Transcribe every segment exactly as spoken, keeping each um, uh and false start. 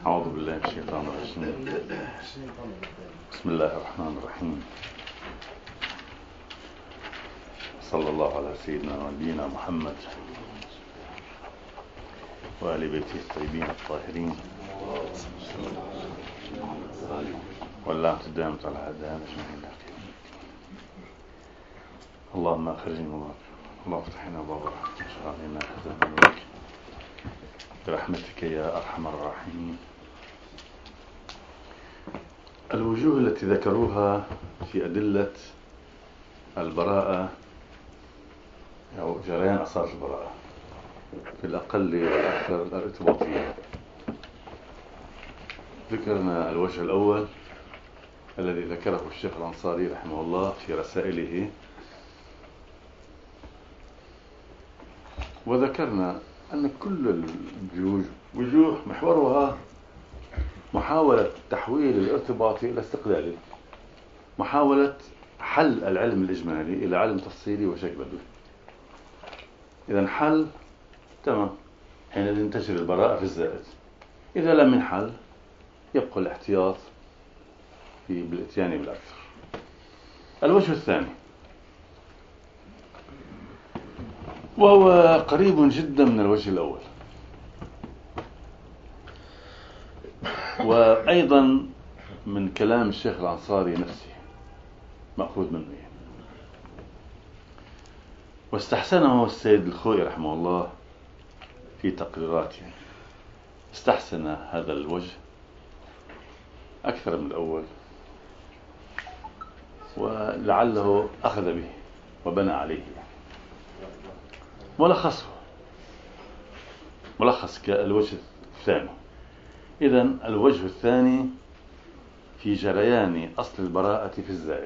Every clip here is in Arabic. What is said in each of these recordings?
أعوذ بالله من الشيطان الرجيم. بسم الله الرحمن الرحيم. صلى الله على سيدنا ونبينا محمد وآل بيته الطيبين الطاهرين واللعنة الدائمة على أعدائنا أجمعين. اللهم أخرجنا من النار، اللهم افتح لنا باب رحمتك واشرح علينا خزائن نورك برحمتك يا أرحم الراحمين. الوجوه التي ذكروها في أدلة البراءة أو جريان أسرار البراءة في الأقل والأكثر الارتباطية. ذكرنا الوجه الأول الذي ذكره الشيخ الأنصاري رحمه الله في رسائله، وذكرنا أن كل الوجوه وجوه محورها محاولة تحويل الارتباطي إلى استقلالي، محاولة حل العلم الإجمالي إلى علم تفصيلي وشكل بدوي. إذا حل تمام، حينئذ تجري البراءة في الزائد. إذا لم ينحل يبقى الاحتياط في بالإتيان بالأكثر. الوجه الثاني وهو قريب جدا من الوجه الأول، وأيضا من كلام الشيخ الأنصاري نفسه مأخوذ منه، واستحسنه السيد الخوئي رحمه الله في تقريراته. استحسن هذا الوجه أكثر من الأول، ولعله أخذ به وبنى عليه. ملخصه ملخص الوجه الثاني. إذن الوجه الثاني في جريان أصل البراءة في الزائد.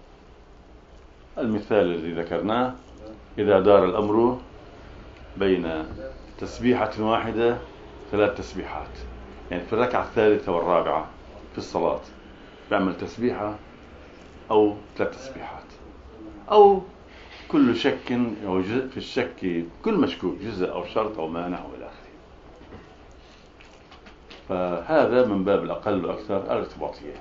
المثال الذي ذكرناه: إذا دار الأمر بين تسبيحة واحدة ثلاث تسبيحات، يعني في الركعة الثالثة والرابعة في الصلاة بعمل تسبيحة أو ثلاث تسبيحات، أو كل شك أو جزء في الشك كل مشكوك جزء أو شرط أو مانع إلى آخره. فهذا من باب الأقل والأكثر الارتباطية.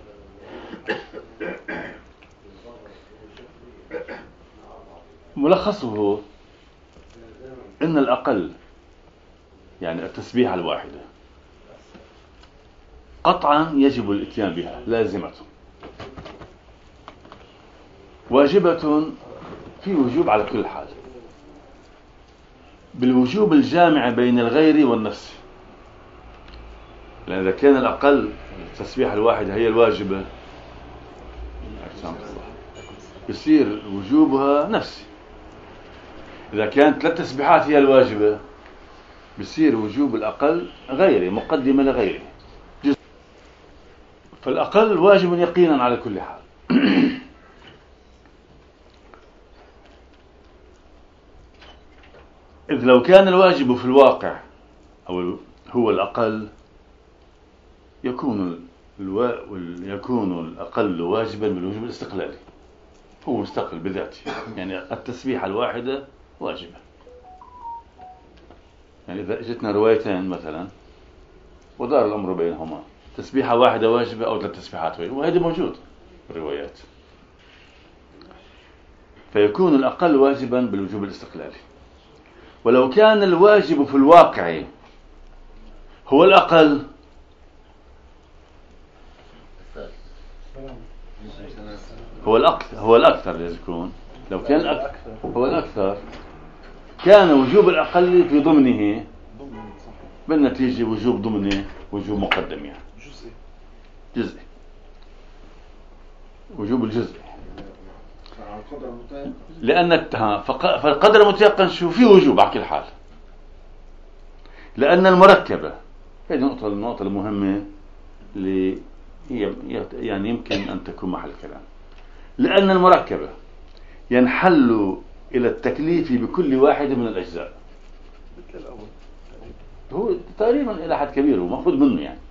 ملخصه إن الأقل يعني التسبيحة الواحدة قطعا يجب الاتيان بها، لازمة واجبة في وجوب على كل حال، بالوجوب الجامع بين الغير والنفس. لأن إذا كان الأقل التسبيحة الواحدة هي الواجبة يصير وجوبها نفسي. إذا كانت ثلاث تسبيحات هي الواجبة يصير وجوب الأقل غيري، مقدمة لغيري. فالأقل واجب يقينا على كل حال. إذ لو كان الواجب في الواقع أو هو الأقل يكون الوا... يكون الأقل واجبا بالوجوب الاستقلالي، هو مستقل بذاته. يعني التسبيحة الواحدة واجبة. يعني إذا جتنا روايتين مثلا ودار الأمر بينهما، تسبيحة واحدة واجبة أو ثلاث تسبيحات واجبة، وهذا موجود في الروايات، فيكون الأقل واجبا بالوجوب الاستقلالي. ولو كان الواجب في الواقع هو الأقل هو الأكثر هو الأكثر لازم يكون. لو كان الأكثر هو الأكثر كان وجوب الأقل في ضمنه بالنتيجة وجوب ضمنه وجوب مقدم، يعني جزء وجوب الجزء. لأن فالقدر المتيقن شو في وجوب على كل حال، لأن المركبة هذه النقطة النقطة المهمة اللي هي يعني يمكن أن تكون محل كلام. لأن المركبة ينحل إلى التكليف بكل واحد من الأجزاء. هو تقريبا إلى حد كبير ومأخوذ منه يعني.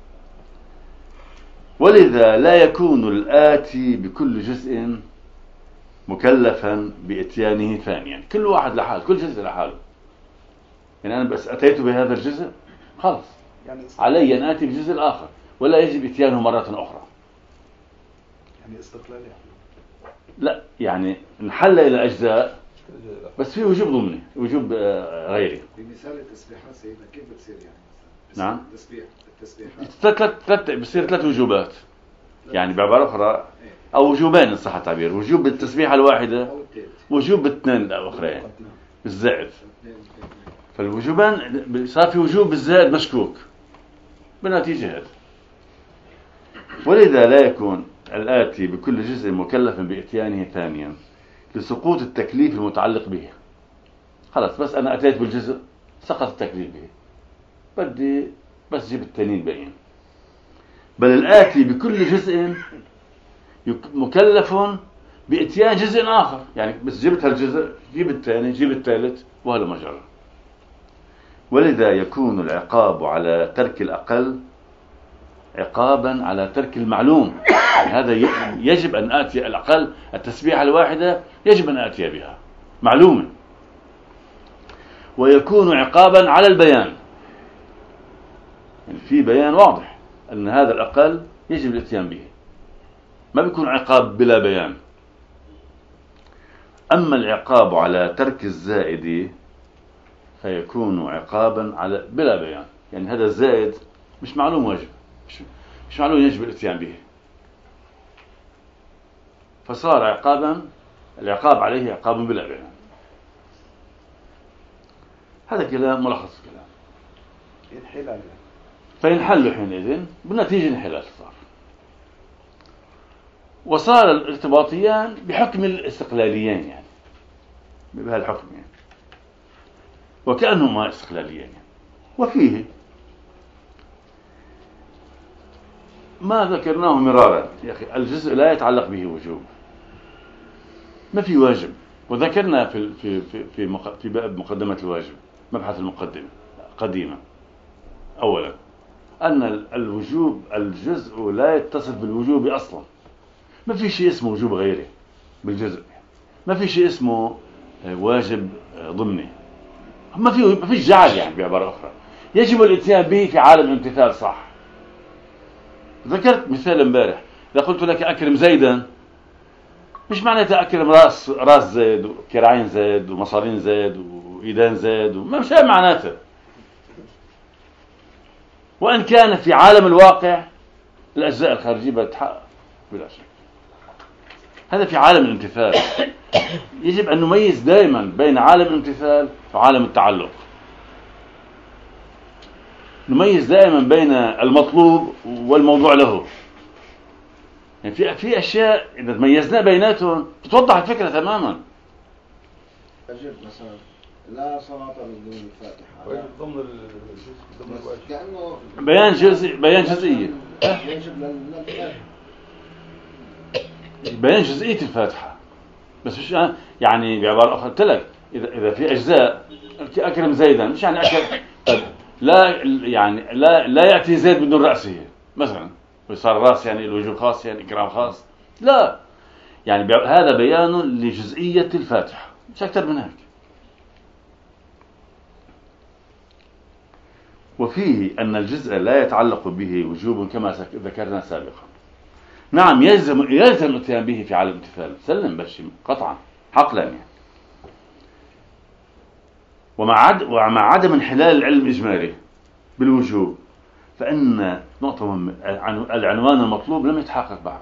ولذا لا يكون الآتي بكل جزء مكلفا بإتيانه ثانيا، كل واحد لحاله، كل جزء لحاله. يعني أنا بس أتيت بهذا الجزء خلاص يعني علي أن آتي بالجزء الآخر ولا يجب إتيانه مرة أخرى. يعني استقلالية. لا يعني نحل إلى أجزاء بس في وجوب ضمني وجوب غيري. بمثال التسبيحات سيدنا كيف بتصير يعني؟ نعم. التسبيح التسبيحات ثلاث ثلاث بصير ثلاث وجوبات يعني بعبارة أخرى أو وجوبين إن صح التعبير، وجوب بالتسبيحة الواحدة وجوب بالاثنين الأخرين بالزائد. فالوجوبان صار في وجوب بالزائد مشكوك بنتيجة هذا، ولذا لا يكون الآتي بكل جزء مكلفا بإتيانه ثانيا لسقوط التكليف المتعلق به. خلاص بس أنا أتيت بالجزء سقط التكليف به، بدي بس جيب التانيين باقيين. بل الآتي بكل جزء مكلف بإتيان جزء آخر، يعني بس جبت هالجزء جيب الثاني جيب الثالث وهذا مجرى. ولذا يكون العقاب على ترك الأقل عقابا على ترك المعلوم. يعني هذا يجب أن آتي الأقل التسبيحة الواحدة يجب أن آتي بها معلومة. ويكون عقابا على البيان، يعني في بيان واضح أن هذا الأقل يجب الاتيان به، ما بيكون عقاب بلا بيان. أما العقاب على ترك الزائد فيكون عقابا على بلا بيان، يعني هذا الزائد مش معلوم واجب مش, مش معلوم يجب الاتيان به، فصار عقابا العقاب عليه عقاب بلا بيان. هذا كلام ملخص الكلام. انحلال فينحل حينئذ بالنتيجة انحلال صار، وصار الارتباطيان بحكم الاستقلاليين يعني بهالحكم يعني وكأنهما استقلاليين يعني. وفيه ما ذكرناه مرارا يا أخي، الجزء لا يتعلق به وجوب، ما في واجب. وذكرنا في في في في, في باب مقدمة الواجب مبحث المقدمة قديما أولا أن الوجوب الجزء لا يتصف بالوجوب أصلا، ما في شيء اسمه وجوب غيره بالجزء، ما في شيء اسمه واجب ضمني، ما في ما فيش جعل يعني بعبارة أخرى يجب الاتيان به في عالم الامتثال. صح. ذكرت مثال امبارح، إذا قلت لك أكرم زيدا مش معناته أكرم راس راس زيد وكراعين زيد ومصارين زيد وإيدان زيد وما مش معناته، وإن كان في عالم الواقع الأجزاء الخارجية بتتحقق بلا شك. هذا في عالم الامتثال. يجب أن نميز دائما بين عالم الامتثال وعالم التعلق، نميز دائما بين المطلوب والموضوع له. يعني في في أشياء إذا ميزنا بيناتهم تتوضح الفكرة تماما. أجب مثلا لا صلاة بدون الفاتحة ضمن الجزء ضمن الواجب كأنه بيان جزئي بيان جزئية يجب للفاتحة بيان جزئية الفاتحة بس مش يعني بعبارة أخرى قلت لك إذا إذا في أجزاء أكرم زيدا مش يعني أكرم لا يعني لا لا يأتي زيد بدون رأسه مثلا وصار راس يعني الوجوب خاص يعني إكرام خاص، لا يعني هذا بيان لجزئية الفاتحة مش أكثر من هيك. وفيه أن الجزء لا يتعلق به وجوب كما ذكرنا سابقا. نعم يلزم يلزم الاتيان به في عالم الامتثال سلم بشي قطعا حقلا يعني. ومع عد ومع عدم انحلال العلم الإجمالي بالوجوب فإن نقطة مهمة، العنوان المطلوب لم يتحقق بعد.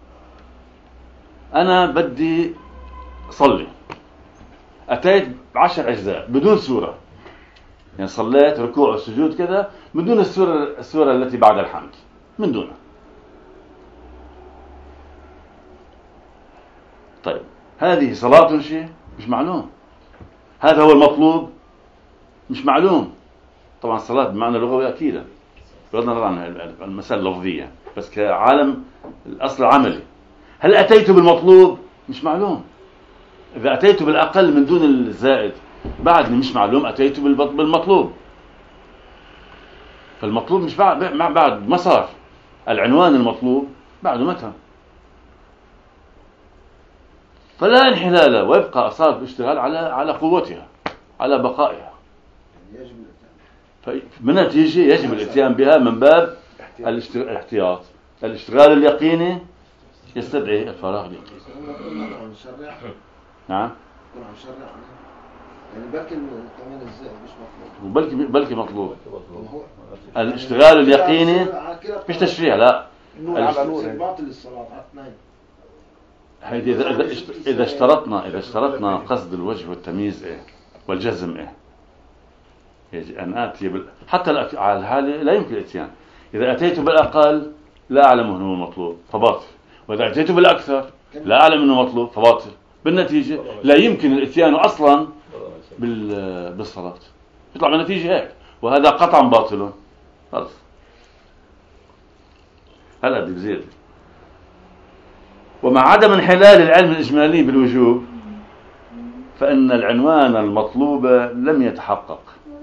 أنا بدي أصلي أتيت بعشر أجزاء بدون سورة، يعني صليت ركوع وسجود كذا من دون السورة السورة التي بعد الحمد من دونها. طيب هذه صلاة شيء مش معلوم، هذا هو المطلوب مش معلوم. طبعا الصلاة بمعنى لغوي أكيدا بغض النظر عن المسألة اللفظية، بس كعالم الأصل العملي هل أتيت بالمطلوب مش معلوم. إذا أتيت بالأقل من دون الزائد بعدني مش معلوم أتيت بالمطلوب، فالمطلوب مش بعد بعد ما صار العنوان المطلوب بعده متى، فلا انحلال ويبقى أصاب الاشتغال على على قوتها على بقائها. يجب فبالنتيجة يجب الاتيان بها من باب الاحتياط. الاشتغال اليقيني يستدعي الفراغ اليقيني. نعم. يعني بلكي كمان الزائد مش مطلوب. وبلكي بلكي مطلوب. الاشتغال اليقيني مش تشريع لا. نور على نور. باطل الصلاة على اثنين. هيدي إذا إذا إذا اشترطنا إذا اشترطنا قصد الوجه والتمييز إيه والجزم إيه يجب أن آتي بال... حتى على الحالة لا يمكن الإتيان. إذا أتيت بالأقل لا أعلم أنه مطلوب فباطل، وإذا أتيت بالأكثر لا أعلم أنه مطلوب فباطل. بالنتيجة لا يمكن الإتيان أصلا بال... بالصلاة. يطلع من النتيجة هيك، وهذا قطعا باطل. خلص. هلا بدي بزيد. ومع عدم انحلال العلم الإجمالي بالوجوب فإن العنوان المطلوب لم يتحقق،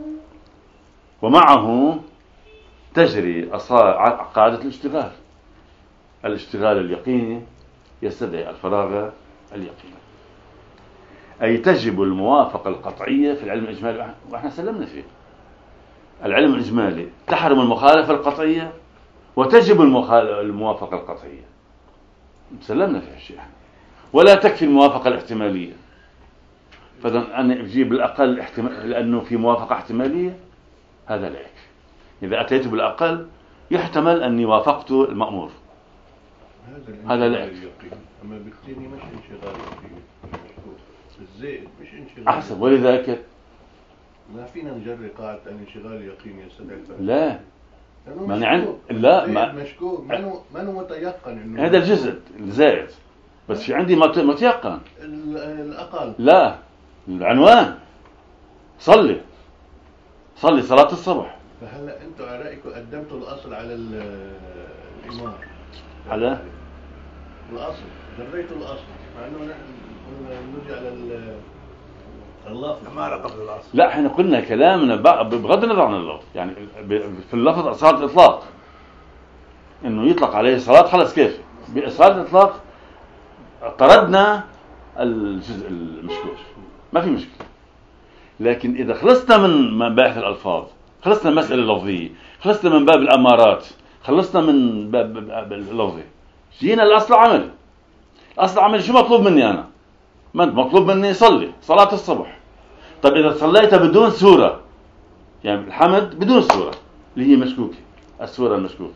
ومعه تجري قاعدة الاشتغال. الاشتغال اليقيني يستدعي الفراغ اليقيني، أي تجب الموافقة القطعية في العلم الإجمالي، وإحنا سلمنا فيه. العلم الإجمالي تحرم المخالفة القطعية وتجب الموافقة القطعية، سلمنا في هالشيء. ولا تكفي الموافقة الاحتمالية. فإذا أنا أجيب الأقل احتمال لأنه في موافقة احتمالية، هذا لا يكفي. إذا أتيت بالأقل يحتمل أني وافقت المأمور، هذا لا يكفي. أما بالتالي مش انشغال يقيني، الزائد مش انشغال أحسن. ولذلك ما فينا نجري قاعدة الانشغال يقيني يستدعي الفرق. لا ما عند لا ما مشكوك منه منه متيقن انه هذا الجزء الزائد، بس في عندي متيقن الأقل. لا العنوان صلي صلي صلاة الصبح. فهلا انتم على رأيكم قدمتوا الأصل على الإمام، على الأصل جريتوا الأصل، مع انه نرجع على اللفظ ما له قبل الأصل. لا احنا قلنا كلامنا بغض النظر عن اللفظ، يعني في اللفظ أصالة الإطلاق انه يطلق عليه صلاة خلص. كيف بإصالة الإطلاق طردنا الجزء المشكوك، ما في مشكلة. لكن إذا خلصنا من مباحث الألفاظ، خلصنا من المسألة اللفظية، خلصنا من باب الأمارات، خلصنا من باب اللفظي، جينا الأصل عملي. الأصل عملي شو مطلوب مني أنا؟ ما مطلوب مني صلي صلاة الصبح. طيب إذا صليت بدون سورة، يعني الحمد بدون سورة اللي هي مشكوكة، السورة المشكوكة،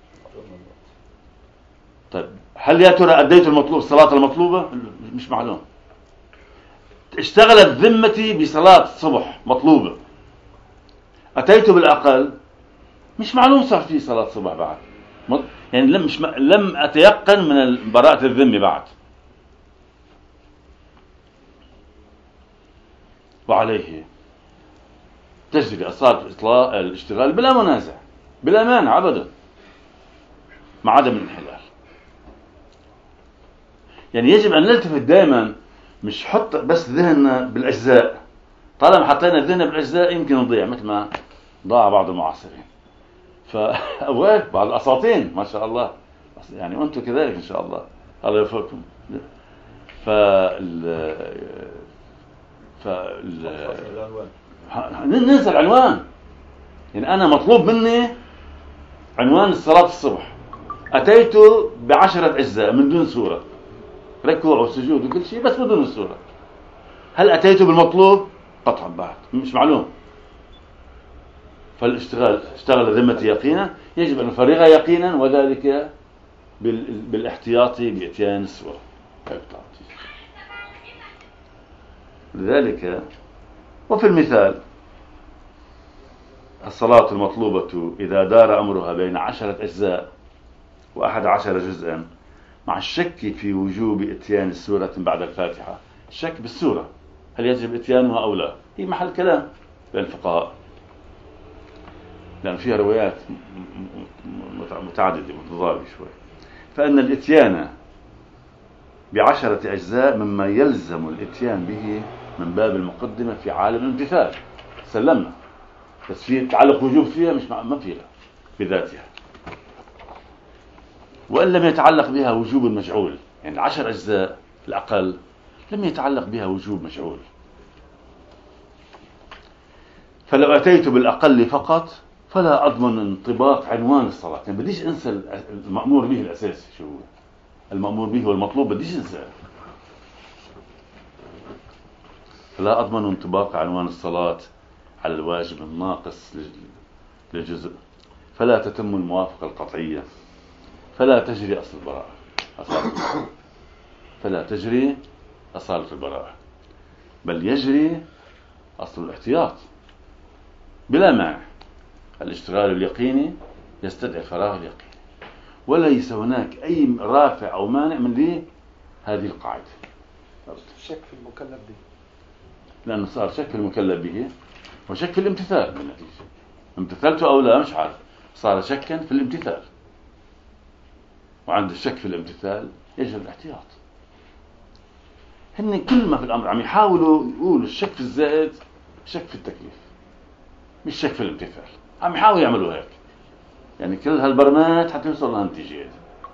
طيب هل يا ترى أديت المطلوب الصلاة المطلوبة؟ مش معلوم. اشتغلت ذمتي بصلاة الصبح مطلوبة، أتيت بالأقل، مش معلوم صار في صلاة الصبح بعد، يعني لم مش لم أتيقن من براءة الذمة بعد. وعليه تجري أصالة الإطلاق الاشتغال بلا منازع بلا مانع أبدا، مع عدم الانحلال. يعني يجب أن نلتفت دائما، مش حط بس ذهننا بالأجزاء. طالما حطينا ذهننا بالأجزاء يمكن نضيع مثل ما ضاع بعض المعاصرين. فأوقات بعض الأساطين ما شاء الله، يعني وأنتم كذلك إن شاء الله، الله يوفقكم. فال فال ننسى العنوان. يعني أنا مطلوب مني عنوان الصلاة الصبح، أتيت بعشرة أجزاء من دون سورة، ركوع وسجود وكل شيء، بس بدون السورة. هل أتيت بالمطلوب؟ قطعا بعد مش معلوم. فالاشتغال اشتغل ذمتي يقينا، يجب أن نفرغها يقينا، وذلك بالاحتياطي بإتيان السورة. لذلك وفي المثال الصلاة المطلوبة إذا دار أمرها بين عشرة أجزاء وأحد عشر جزءا، مع الشك في وجوب إتيان السورة بعد الفاتحة. الشك بالسورة هل يجب إتيانها أو لا، هي محل كلام بين الفقهاء، لأن فيها روايات متعددة متضاربة شوي. فإن الإتيان بعشرة أجزاء مما يلزم الإتيان به من باب المقدمة في عالم الامتثال، سلمنا. بس في تعلق وجوب فيها مش ما فيها بذاتها، وإن لم يتعلق بها وجوب مجعول، يعني العشر أجزاء الأقل لم يتعلق بها وجوب مجعول. فلو أتيت بالأقل فقط فلا أضمن انطباق عنوان الصلاة. يعني بديش أنسى المأمور به الأساسي، شو هو المأمور به والمطلوب، بديش أنسى. فلا أضمن انطباق عنوان الصلاة على الواجب الناقص لجزء، فلا تتم الموافقة القطعية، فلا تجري أصل البراءة أصالة البراءة. فلا تجري أصالة البراءة، بل يجري أصل الاحتياط بلا مانع. الاشتغال اليقيني يستدعي الفراغ اليقيني، وليس هناك أي رافع أو مانع من دي هذه القاعدة. الشك في المكلف به، لأنه صار شك في المكلف به وشك في الامتثال بالنتيجة. امتثلته أو لا مش عارف، صار شكا في الامتثال، وعند الشك في الامتثال يجب الاحتياط. هن كل ما في الأمر عم يحاولوا يقولوا الشك في الزائد شك في التكليف، مش شك في الامتثال. عم يحاولوا يعملوا هيك، يعني كل هالبرمات حتى يوصل لها نتيجة،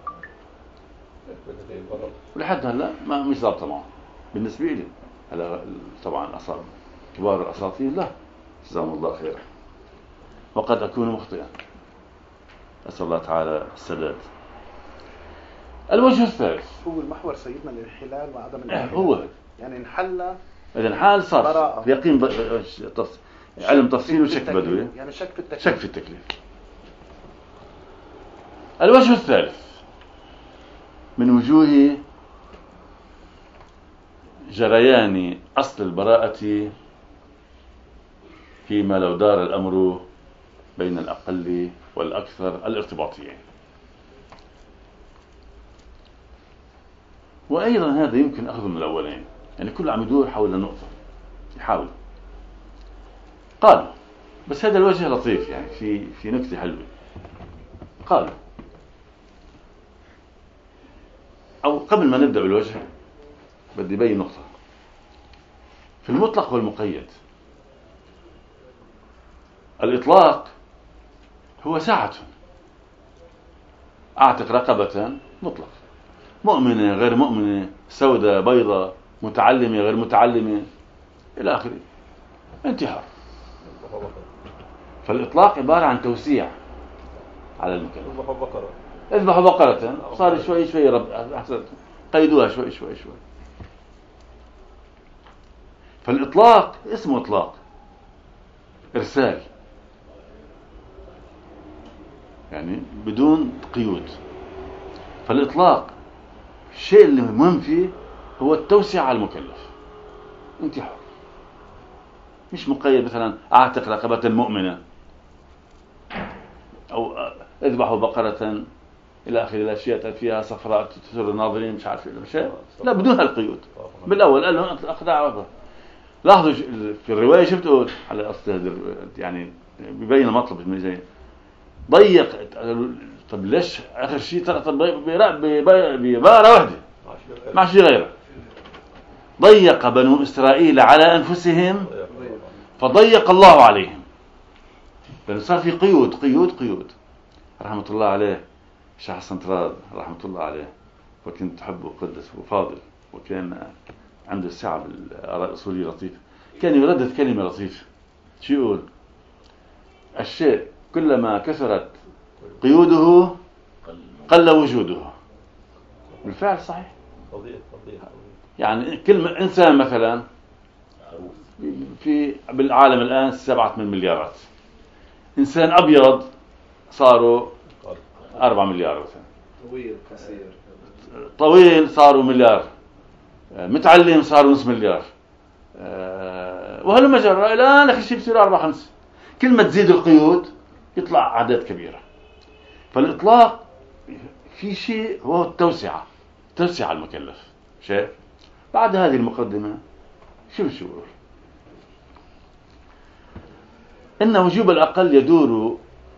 ولحد هلا ما مش ضابطة معه بالنسبة لي. هلا طبعا أصاب كبار الأساطير لا، جزاهم الله خيرا، وقد أكون مخطئا، أسأل الله تعالى السداد. الوجه الثالث هو المحور سيدنا الانحلال وعدم إيه الانحلال. هو يعني انحل إذا الحال صار براءة. يقين ب... تفص... علم تفصيل وشك بالتكليف. بدوي، يعني شك في التكليف. شك في التكليف. الوجه الثالث من وجوه جريان أصل البراءة فيما لو دار الأمر بين الأقل والأكثر الارتباطيين. وأيضا هذا يمكن أخذه من الأولين، يعني كل عم يدور حول النقطة، يحاول. قالوا بس هذا الوجه لطيف، يعني في في نكتة حلوة. قالوا أو قبل ما نبدأ بالوجه بدي بين نقطة في المطلق والمقيد. الإطلاق هو ساعة، أعتق رقبة مطلق، مؤمنة غير مؤمنة، سوداء بيضاء، متعلمة غير متعلمة إلى آخره، انتحار. فالإطلاق عبارة عن توسيع على المكلف. اذبحوا بقرة، صار شوي شوي رب أحسن، قيدوها شوي شوي شوي. فالإطلاق اسمه إطلاق إرسال، يعني بدون قيود. فالإطلاق الشيء اللي مهم فيه هو التوسيع على المكلف، انتحار، مش مقيد مثلا أعتق رقبة مؤمنة أو اذبحوا بقرة إلى آخر الأشياء فيها صفراء تسر الناظرين، مش عارف إيه، لا بدون هالقيود. بالأول قال لهم أخدع. لاحظوا في الرواية شفتوا على أصل يعني بيبين مطلب من زي ضيق. طب ليش آخر شيء ترى طب ببارة واحدة ما شيء غيره. ضيق بنو إسرائيل على أنفسهم فضيق الله عليهم، لأنه صار في قيود قيود قيود. رحمة الله عليه الشيخ حسن طراد رحمة الله عليه، وكنت أحبه قدس وفاضل، وكان عنده السعة بالآراء الأصولية لطيفة. كان يردد كلمة لطيفة، شو يقول؟ الشيء كلما كثرت قيوده قل وجوده. بالفعل صحيح. يعني كل إنسان مثلا في بالعالم الآن سبعة من مليارات، إنسان أبيض صاروا أربعة مليار مثلا، طويل قصير طويل صاروا مليار، متعلم صاروا نص مليار، وهلما جرى الى آخر شيء بصير أربعة خمسة. كل ما تزيد القيود يطلع أعداد كبيرة. فالإطلاق في شيء هو التوسعة، توسع المكلف. شايف بعد هذه المقدمة شو الشعور؟ إن وجوب الأقل يدور،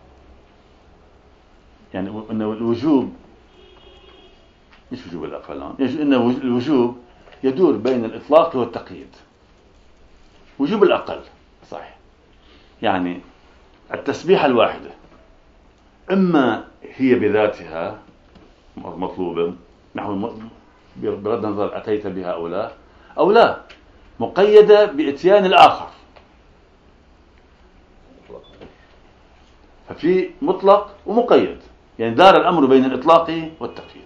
يعني إن الوجوب مش وجوب الأقل، إن الوجوب يدور بين الإطلاق والتقييد. وجوب الأقل صحيح، يعني التسبيحة الواحدة إما هي بذاتها مطلوبة، نحو بغض النظر أتيت بها أو لا، أو لا مقيدة بإتيان الآخر. ففي مطلق ومقيد، يعني دار الأمر بين الإطلاق والتقييد.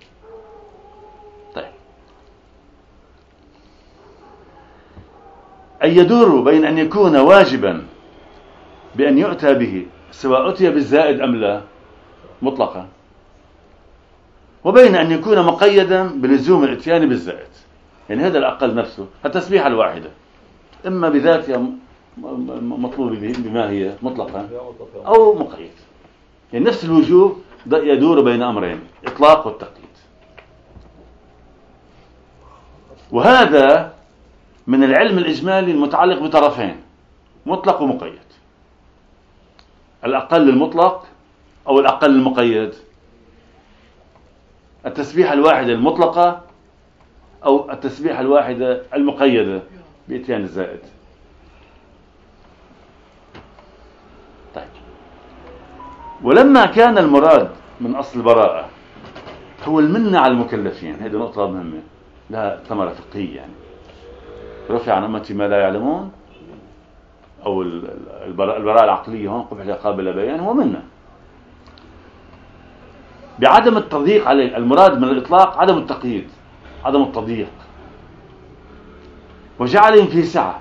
طيب، أن يدور بين أن يكون واجبا بأن يؤتى به سواء أتي بالزائد أم لا مطلقا، وبين أن يكون مقيدا بلزوم الاتيان بالزائد. يعني هذا الأقل نفسه التسبيحة الواحدة إما بذاتها مطلوب بما هي مطلقا أو مقيد، يعني نفس الوجوب يدور بين أمرين، إطلاق والتقييد. وهذا من العلم الإجمالي المتعلق بطرفين، مطلق ومقيد. الأقل المطلق أو الأقل المقيد، التسبيحة الواحدة المطلقة أو التسبيحة الواحدة المقيدة بإتيان الزائد. طيب، ولما كان المراد من أصل البراءة هو المنة على المكلفين، هذه نقطة مهمة لها ثمرة فقهية، يعني رفع عن أمتي ما لا يعلمون، أو البراءة, البراءة العقلية هون قبح قابل بيان هو منة بعدم التضييق عليه. المراد من الإطلاق عدم التقييد، عدم التضييق، وجعلهم في سعة.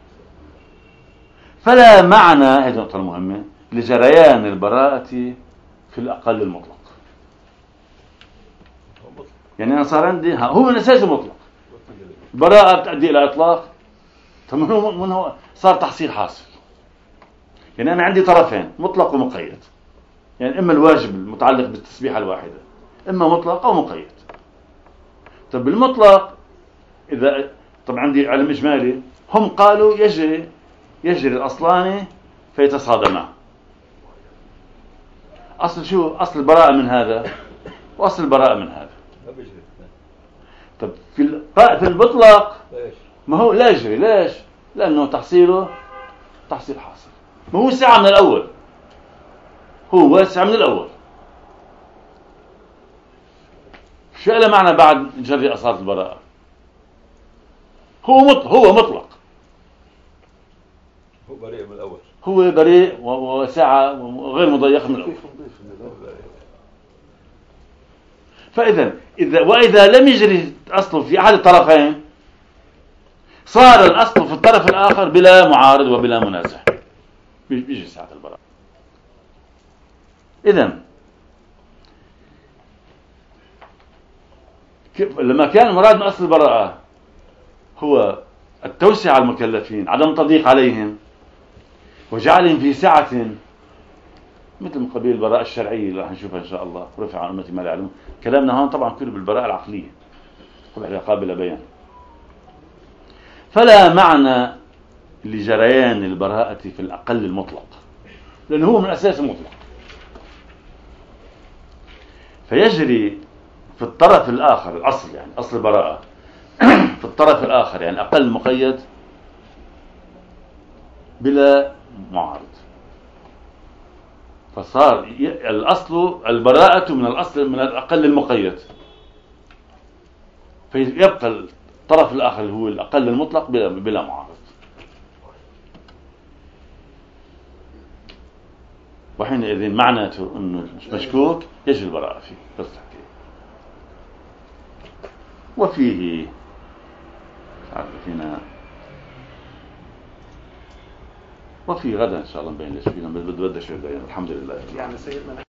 فلا معنى، هذه النقطة المهمة، لجريان البراءة في الأقل المطلق. يعني أنا صار عندي هو من أساس مطلق، براءة تؤدي إلى إطلاق، فمن هو من هو صار تحصيل حاصل. يعني أنا عندي طرفين، مطلق ومقيد، يعني إما الواجب المتعلق بالتسبيحة الواحدة إما مطلق أو مقيد. طب بالمطلق إذا طبعا عندي علم إجمالي، هم قالوا يجري يجري الأصلان فيتصادمان. أصل شو أصل البراءة من هذا وأصل البراءة من هذا. طب في في المطلق ما هو لا يجري، ليش؟ لأنه تحصيله تحصيل حاصل، ما هو سعة من الأول، هو واسع من الأول. شو له معنى بعد جري أصالة البراءة؟ هو مطلق، هو مطلق، هو بريء من الأول، هو بريء وسعة وغير مضيق من الأول. فإذا إذا وإذا لم يجري أصله في أحد الطرفين صار الأصل في الطرف الآخر بلا معارض وبلا منازع، بيجي ساعة البراءة. إذن لما كان المراد من أصل البراءة هو التوسع على المكلفين، عدم تضييق عليهم، وجعلهم في سعة، مثل من قبيل البراءة الشرعية اللي راح نشوفها إن شاء الله، رفع عن أمتي ما لا يعلمون. كلامنا هون طبعا كله بالبراءة العقلية قبل قابل بيان. فلا معنى لجريان البراءة في الأقل المطلق، لأنه هو من أساس مطلق، فيجري في الطرف الآخر الأصل، يعني أصل البراءة في الطرف الآخر يعني أقل مقيد بلا معارض. فصار الأصل البراءة من الأصل من الأقل المقيد، فيبقى الطرف الآخر اللي هو الأقل المطلق بلا, بلا معارض. وحينئذ معناته أنه مشكوك يجري البراءة فيه بس حكي. وفيه فينا وفي غدا إن شاء الله نبين ليش فينا بدنا شيء الحمد لله. يعني سيدنا